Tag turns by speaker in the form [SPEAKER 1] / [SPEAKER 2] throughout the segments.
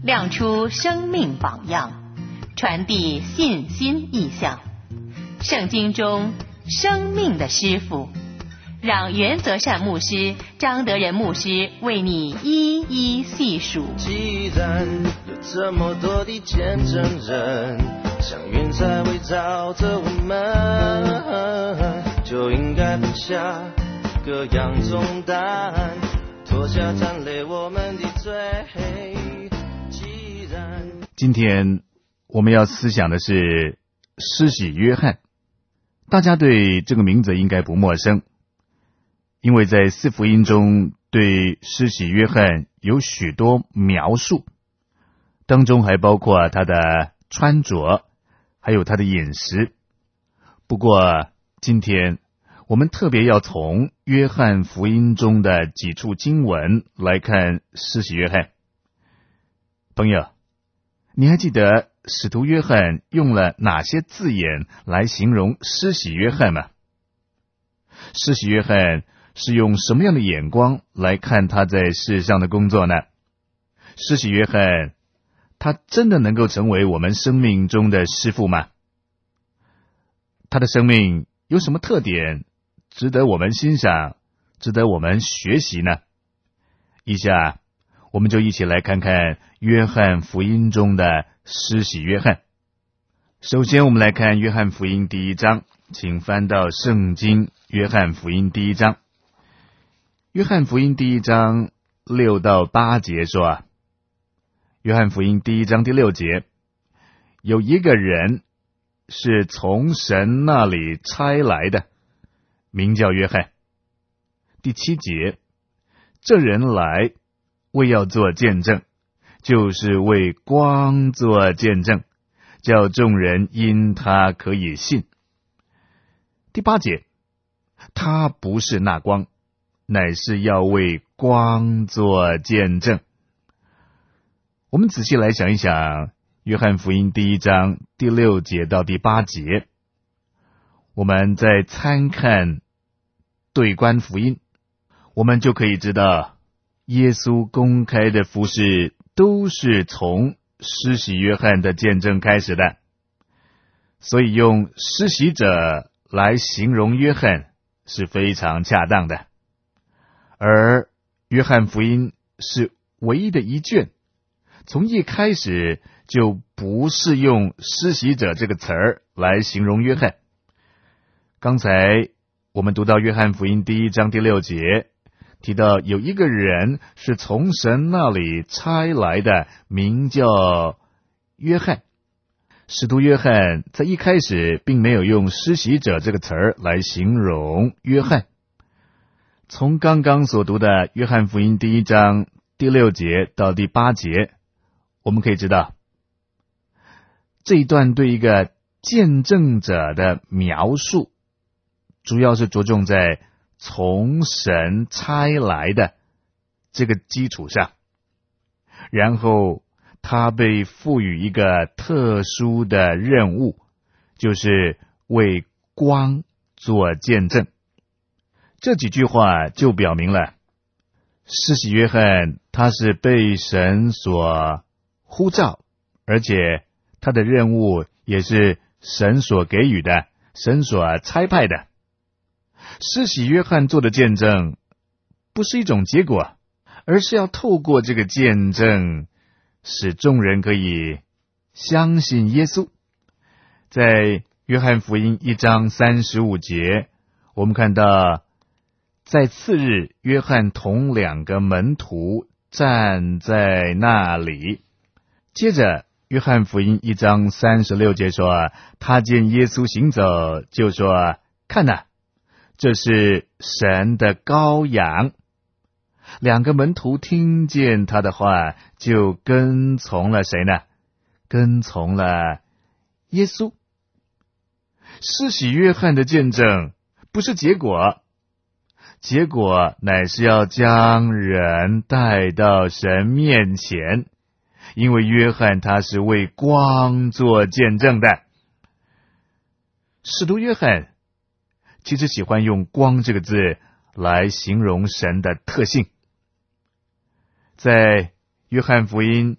[SPEAKER 1] 亮出生命榜样，传递信心意象。圣经中生命的师傅，让原则善牧师、张德仁牧师为你一一细数。
[SPEAKER 2] 既然有这么多的见证人，像云彩围绕着我们，就应该放下各样重担，脱下沾累我们的罪。既然
[SPEAKER 3] 今天我们要思想的是施洗约翰，大家对这个名字应该不陌生，因为在四福音中对施洗约翰有许多描述，当中还包括他的穿着，还有他的饮食。不过今天我们特别要从约翰福音中的几处经文来看施洗约翰。朋友，你还记得使徒约翰用了哪些字眼来形容施洗约翰吗？施洗约翰是用什么样的眼光来看他在世上的工作呢？施洗约翰，他真的能够成为我们生命中的师傅吗？他的生命有什么特点值得我们欣赏，值得我们学习呢？以下我们就一起来看看约翰福音中的施洗约翰。首先我们来看约翰福音第1章，请翻到圣经约翰福音第1章。约翰福音第1章6到8节说，约翰福音第1章第6节，有一个人是从神那里差来的，名叫约翰。第7节，这人来为要做见证，就是为光做见证，叫众人因他可以信。第8节，他不是那光，乃是要为光做见证。我们仔细来想一想约翰福音第1章第6节到第8节，我们再参看对观福音，我们就可以知道耶稣公开的服事都是从施洗约翰的见证开始的，所以用施洗者来形容约翰是非常恰当的。而约翰福音是唯一的一卷，从一开始就不是用施洗者这个词儿来形容约翰。刚才我们读到约翰福音第1章第6节，提到有一个人是从神那里差来的，名叫约翰。使徒约翰在一开始并没有用施洗者这个词儿来形容约翰。从刚刚所读的约翰福音第1章第6节到第8节，我们可以知道，这一段对一个见证者的描述，主要是着重在从神差来的这个基础上，然后他被赋予一个特殊的任务，就是为光做见证。这几句话就表明了施洗约翰他是被神所呼召，而且他的任务也是神所给予的，神所差派的。施洗约翰做的见证不是一种结果，而是要透过这个见证使众人可以相信耶稣。在约翰福音1章35节，我们看到在次日，约翰同2个门徒站在那里。接着约翰福音1章36节说，他见耶稣行走，就说，看哪，这是神的羔羊。2个门徒听见他的话，就跟从了谁呢？跟从了耶稣。施洗约翰的见证不是结果，结果乃是要将人带到神面前，因为约翰他是为光做见证的。使徒约翰其实喜欢用光这个字来形容神的特性。在约翰福音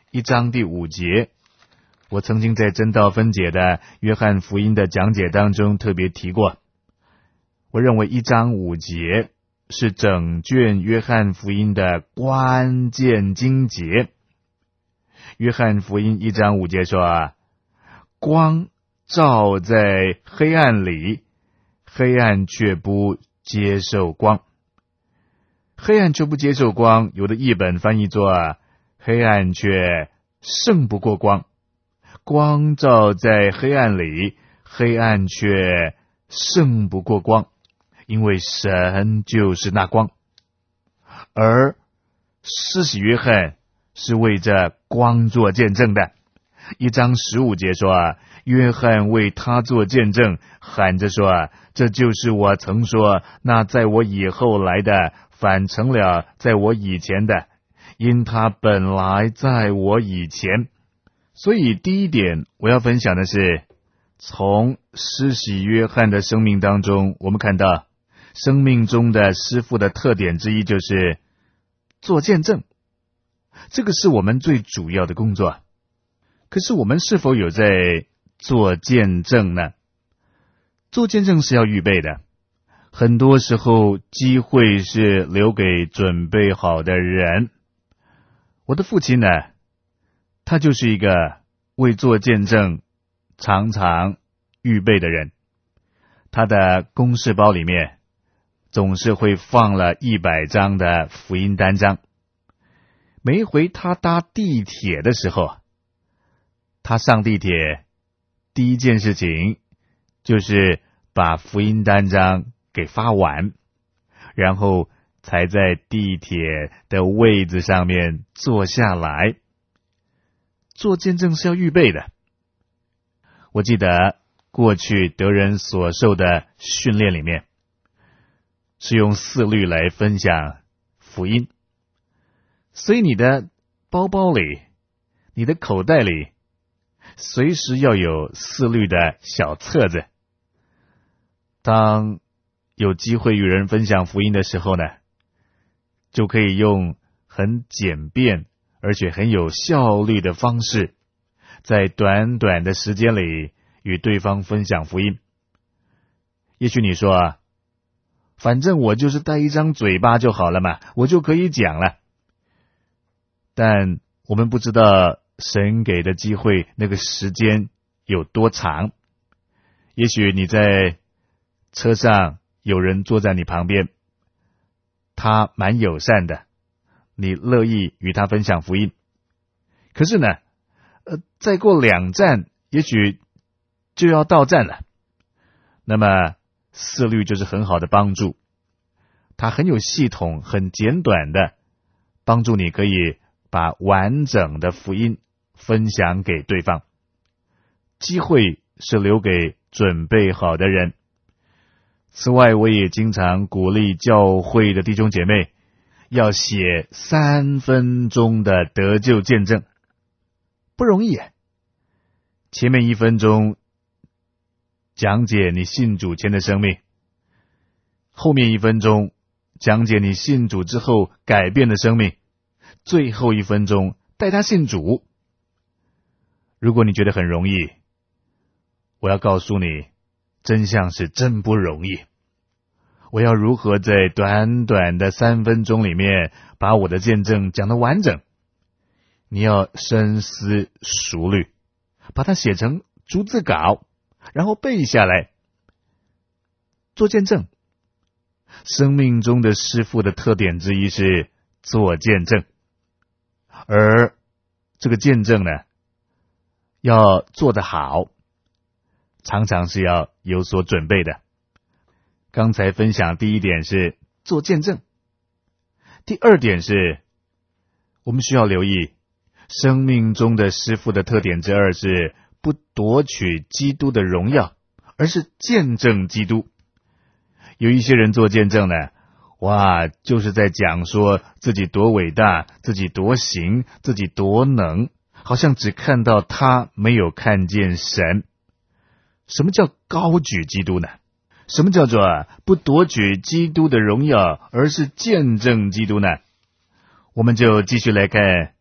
[SPEAKER 3] 1章第5节，我曾经在真道分解的约翰福音的讲解当中特别提过。我认为1章5节是整卷约翰福音的关键经节。约翰福音1章5节说，光照在黑暗里，黑暗却不接受光。黑暗却不接受光，有的译本翻译作黑暗却胜不过光。光照在黑暗里，黑暗却胜不过光，因为神就是那光。而施洗约翰是为这光做见证的。1章15节说，约翰为他做见证，喊着说，这就是我曾说，那在我以后来的反成了在我以前的，因他本来在我以前。所以第一点我要分享的是，从施洗约翰的生命当中，我们看到生命中的师父的特点之一就是做见证，这个是我们最主要的工作。可是我们是否有在做见证呢？做见证是要预备的，很多时候机会是留给准备好的人。我的父亲呢，他就是一个为做见证常常预备的人。他的公事包里面总是会放了100张的福音单张。每一回他搭地铁的时候，他上地铁第一件事情就是把福音单张给发完，然后才在地铁的位子上面坐下来。做见证是要预备的。我记得过去德人所受的训练里面，是用4律来分享福音，所以你的包包里，你的口袋里随时要有4律的小册子。当有机会与人分享福音的时候呢，就可以用很简便而且很有效率的方式，在短短的时间里与对方分享福音。也许你说，反正我就是带一张嘴巴就好了嘛，我就可以讲了。但我们不知道神给的机会那个时间有多长。也许你在车上有人坐在你旁边，他蛮友善的，你乐意与他分享福音。可是呢，再过2站也许就要到站了。那么4律就是很好的帮助，它很有系统，很简短的帮助你可以把完整的福音分享给对方。机会是留给准备好的人。此外，我也经常鼓励教会的弟兄姐妹要写3分钟的得救见证，不容易。前面1分钟讲解你信主前的生命，后面1分钟讲解你信主之后改变的生命，最后1分钟带他信主。如果你觉得很容易，我要告诉你，真相是真不容易。我要如何在短短的3分钟里面把我的见证讲得完整？你要深思熟虑，把它写成逐字稿，然后背下来。做见证，生命中的师父的特点之一是做见证，而这个见证呢，要做得好，常常是要有所准备的。刚才分享第1点是做见证，第2点是我们需要留意生命中的师父的特点之2是不夺取基督的荣耀，而是见证基督。有一些人做见证呢，哇，就是在讲说自己多伟大，自己多行，自己多能，好像只看到他，没有看见神。什么叫高举基督呢？什么叫做不夺取基督的荣耀，而是见证基督呢？我们就继续来看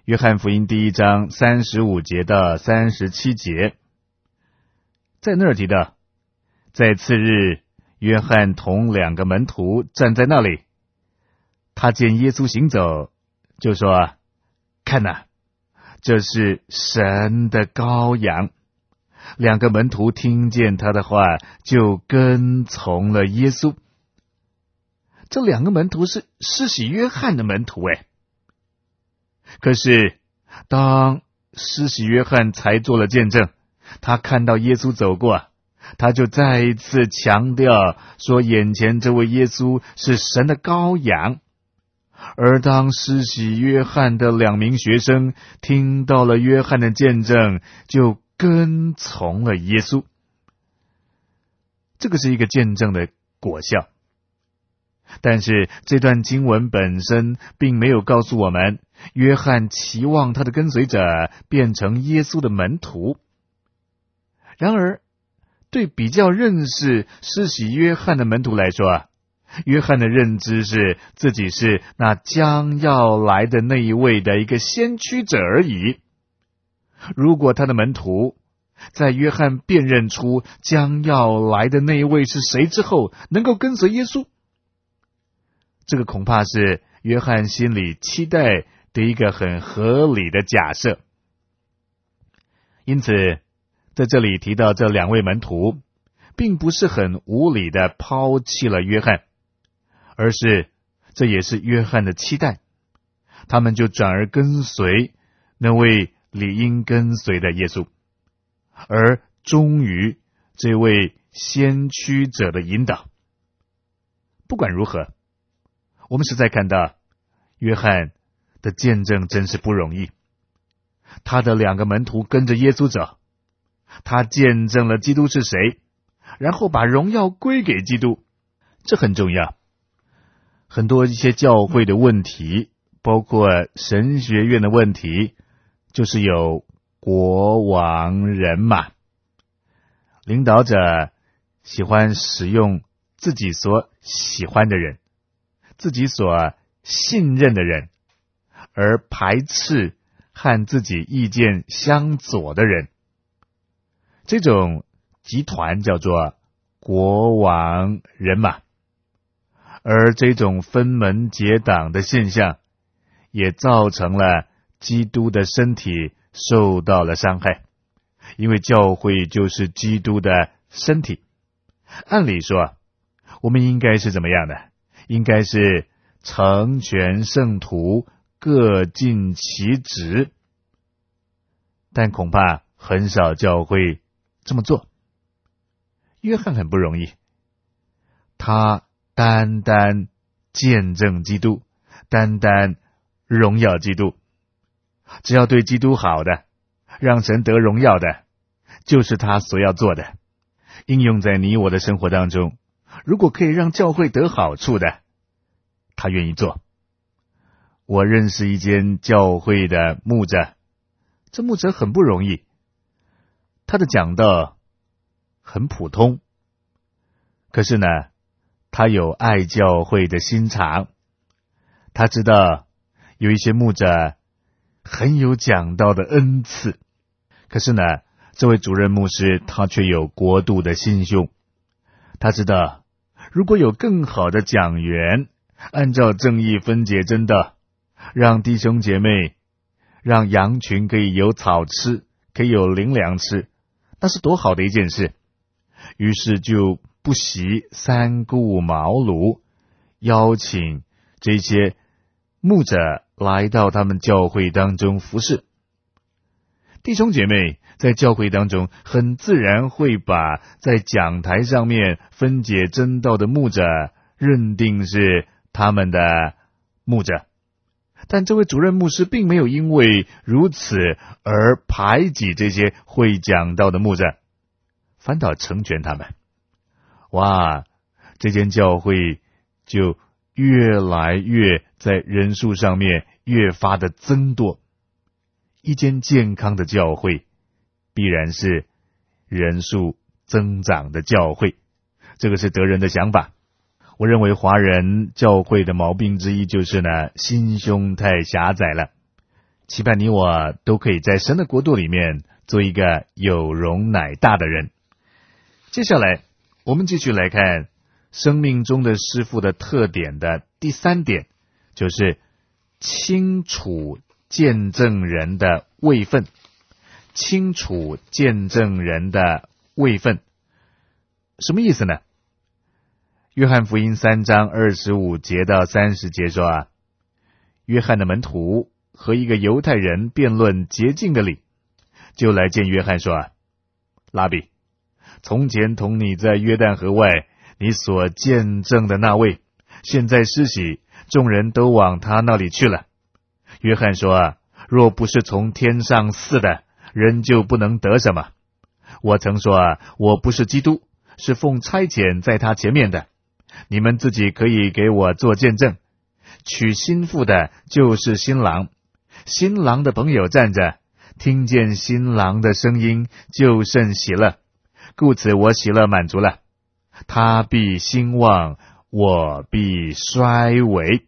[SPEAKER 3] 约翰福音第1章35节到37节，在那儿提到，在次日，约翰同2个门徒站在那里，他见耶稣行走，就说：看哪，这是神的羔羊。2个门徒听见他的话，就跟从了耶稣。这2个门徒是施洗约翰的门徒诶。可是当施洗约翰才做了见证，他看到耶稣走过，他就再一次强调说，眼前这位耶稣是神的羔羊。而当施洗约翰的2名学生听到了约翰的见证，就跟从了耶稣。这个是一个见证的果效。但是这段经文本身并没有告诉我们，约翰期望他的跟随者变成耶稣的门徒。然而，对比较认识施洗约翰的门徒来说，约翰的认知是自己是那将要来的那一位的一个先驱者而已。如果他的门徒在约翰辨认出将要来的那一位是谁之后，能够跟随耶稣，这个恐怕是约翰心里期待的一个很合理的假设。因此，在这里提到这2位门徒，并不是很无理的抛弃了约翰，而是这也是约翰的期待，他们就转而跟随那位理应跟随的耶稣，而忠于这位先驱者的引导。不管如何，我们实在看到约翰的见证真是不容易。他的2个门徒跟着耶稣走，他见证了基督是谁，然后把荣耀归给基督，这很重要。很多一些教会的问题，包括神学院的问题，就是有国王人马。领导者喜欢使用自己所喜欢的人，自己所信任的人，而排斥和自己意见相左的人。这种集团叫做国王人马。而这种分门结党的现象，也造成了基督的身体受到了伤害，因为教会就是基督的身体。按理说，我们应该是怎么样的？应该是成全圣徒，各尽其职。但恐怕很少教会这么做。约翰很不容易，他单单见证基督，单单荣耀基督。只要对基督好的，让神得荣耀的，就是他所要做的。应用在你我的生活当中，如果可以让教会得好处的，他愿意做。我认识一间教会的牧者，这牧者很不容易，他的讲道很普通，可是呢，他有爱教会的心肠。他知道有一些牧者很有讲道的恩赐，可是呢，这位主任牧师他却有国度的心胸。他知道如果有更好的讲员，按照正义分解真道，让弟兄姐妹，让羊群可以有草吃，可以有灵粮吃，那是多好的一件事。于是就不惜三顾茅庐，邀请这些牧者来到他们教会当中服侍。弟兄姐妹在教会当中很自然会把在讲台上面分解真道的牧者认定是他们的牧者，但这位主任牧师并没有因为如此而排挤这些会讲道的牧者，反倒成全他们。哇，这间教会就越来越在人数上面越发的增多。一间健康的教会必然是人数增长的教会，这个是得人的想法。我认为华人教会的毛病之一就是呢，心胸太狭窄了。 期盼你我都可以在神的国度里面做一个有容乃大的人。接下来我们继续来看生命中的师父的特点的第3点，就是清楚见证人的位分。清楚见证人的位分什么意思呢？约翰福音3章25节到30节说约翰的门徒和一个犹太人辩论洁净的理，就来见约翰说拉比，从前同你在约旦河外你所见证的那位，现在施洗，众人都往他那里去了。约翰说若不是从天上赐的，人就不能得什么。我曾说我不是基督，是奉差遣在他前面的。你们自己可以给我做见证。娶新妇的就是新郎，新郎的朋友站着，听见新郎的声音就甚喜乐，故此我喜乐满足了。他必兴旺，我必衰微。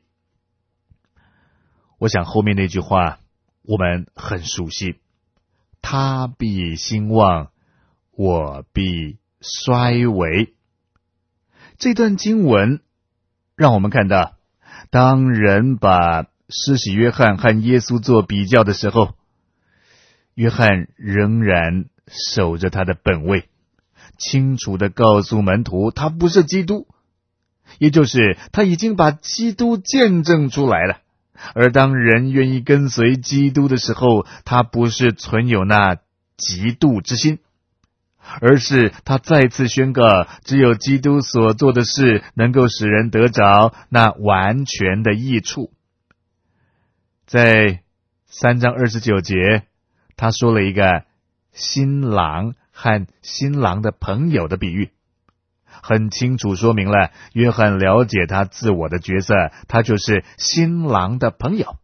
[SPEAKER 3] 我想后面那句话我们很熟悉，他必兴旺，我必衰微。这段经文让我们看到，当人把施洗约翰和耶稣做比较的时候，约翰仍然守着他的本位，清楚地告诉门徒他不是基督，也就是他已经把基督见证出来了。而当人愿意跟随基督的时候，他不是存有那嫉妒之心，而是他再次宣告，只有基督所做的事能够使人得着那完全的益处。在3章29节，他说了一个新郎和新郎的朋友的比喻，很清楚说明了约翰了解他自我的角色，他就是新郎的朋友。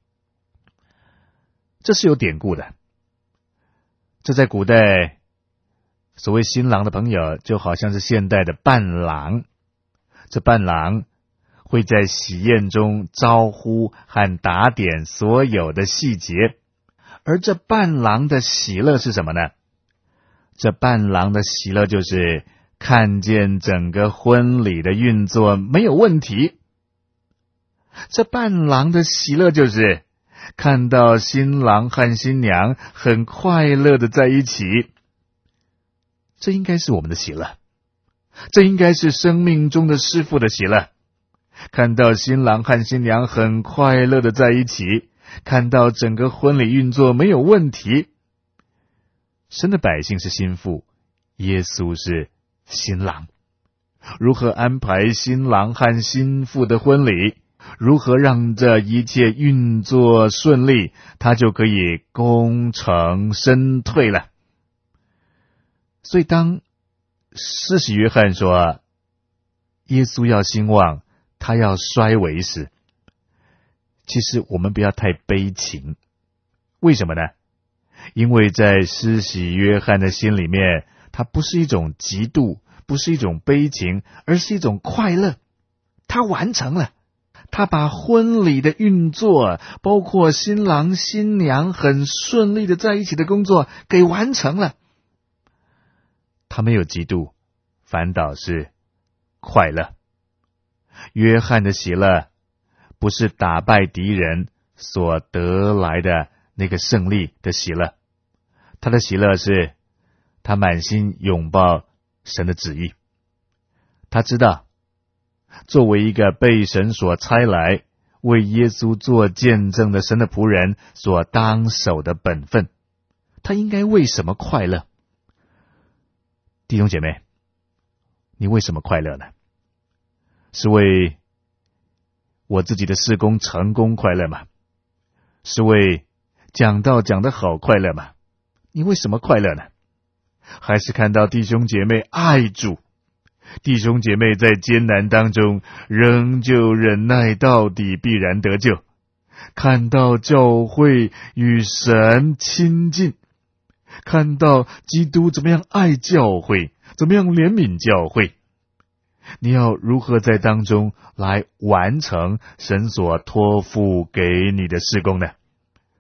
[SPEAKER 3] 这是有典故的，这在古代所谓新郎的朋友就好像是现代的伴郎，这伴郎会在喜宴中招呼和打点所有的细节。而这伴郎的喜乐是什么呢？这伴郎的喜乐就是看见整个婚礼的运作没有问题。这伴郎的喜乐就是看到新郎和新娘很快乐的在一起。这应该是我们的喜乐，这应该是生命中的师父的喜乐。看到新郎和新娘很快乐的在一起，看到整个婚礼运作没有问题。神的百姓是新妇，耶稣是新郎。如何安排新郎和新妇的婚礼，如何让这一切运作顺利，他就可以功成身退了。所以当施洗约翰说耶稣要兴旺，他要衰微时，其实我们不要太悲情。为什么呢？因为在施洗约翰的心里面，他不是一种嫉妒，不是一种悲情，而是一种快乐。他完成了，他把婚礼的运作，包括新郎新娘很顺利的在一起的工作给完成了。他没有嫉妒，反倒是快乐。约翰的喜乐不是打败敌人所得来的那个胜利的喜乐，他的喜乐是他满心拥抱神的旨意。他知道作为一个被神所差来为耶稣做见证的神的仆人所当守的本分，他应该为什么快乐？弟兄姐妹，你为什么快乐呢？是为我自己的事工成功快乐吗？是为讲道讲得好快乐吗？你为什么快乐呢？还是看到弟兄姐妹爱主，弟兄姐妹在艰难当中仍旧忍耐到底，必然得救，看到教会与神亲近，看到基督怎么样爱教会，怎么样怜悯教会，你要如何在当中来完成神所托付给你的事工呢？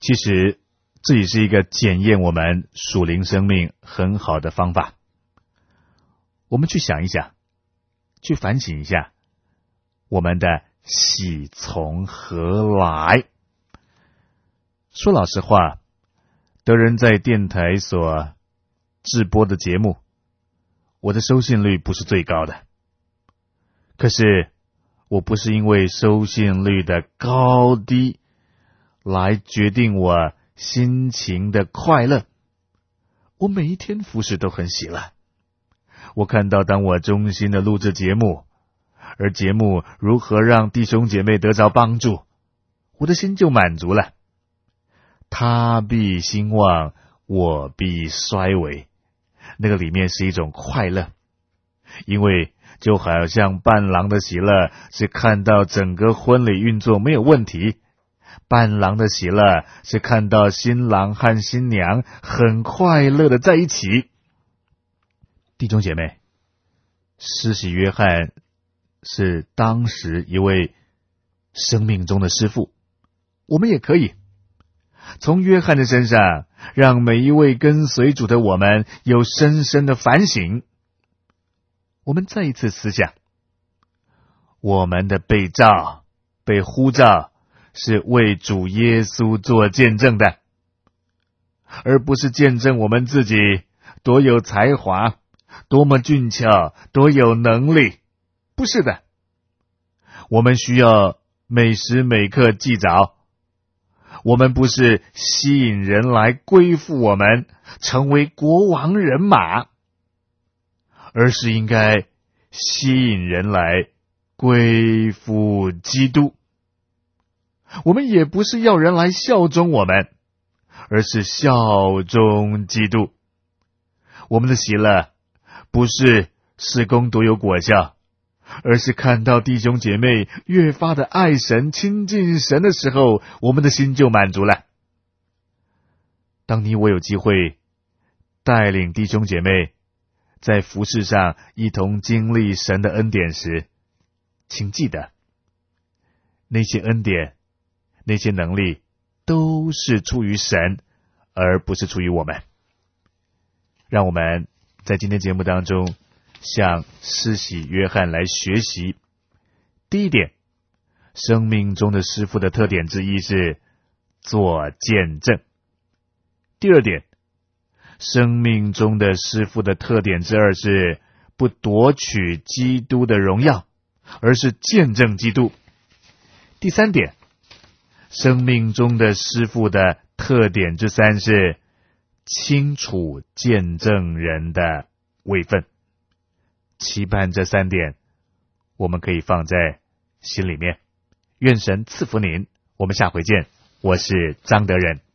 [SPEAKER 3] 其实这也是一个检验我们属灵生命很好的方法。我们去想一想，去反省一下，我们的喜从何来？说老实话，德仁在电台所制播的节目，我的收信率不是最高的。可是我不是因为收信率的高低来决定我心情的快乐，我每一天服侍都很喜乐。我看到当我忠心的录制节目，而节目如何让弟兄姐妹得着帮助，我的心就满足了。他必兴旺，我必衰微，那个里面是一种快乐。因为就好像伴郎的喜乐是看到整个婚礼运作没有问题，伴郎的喜乐是看到新郎和新娘很快乐的在一起。弟兄姐妹，施洗约翰是当时一位生命中的师父，我们也可以从约翰的身上，让每一位跟随主的我们有深深的反省。我们再一次思想，我们的被召、被呼召，是为主耶稣做见证的，而不是见证我们自己多有才华、多么俊俏、多有能力。不是的，我们需要每时每刻记着，我们不是吸引人来归附我们，成为国王人马，而是应该吸引人来归附基督。我们也不是要人来效忠我们，而是效忠基督。我们的喜乐不是事工多有果效，而是看到弟兄姐妹越发的爱神、亲近神的时候，我们的心就满足了。当你我有机会带领弟兄姐妹在服事上一同经历神的恩典时，请记得，那些恩典、那些能力都是出于神，而不是出于我们。让我们在今天节目当中向施洗约翰来学习。第一点，生命中的师父的特点之一是做见证。第二点，生命中的师父的特点之二是不夺取基督的荣耀，而是见证基督。第三点，生命中的师父的特点之三是清楚见证人的位分。期盼这三点我们可以放在心里面。愿神赐福您，我们下回见。我是张德仁。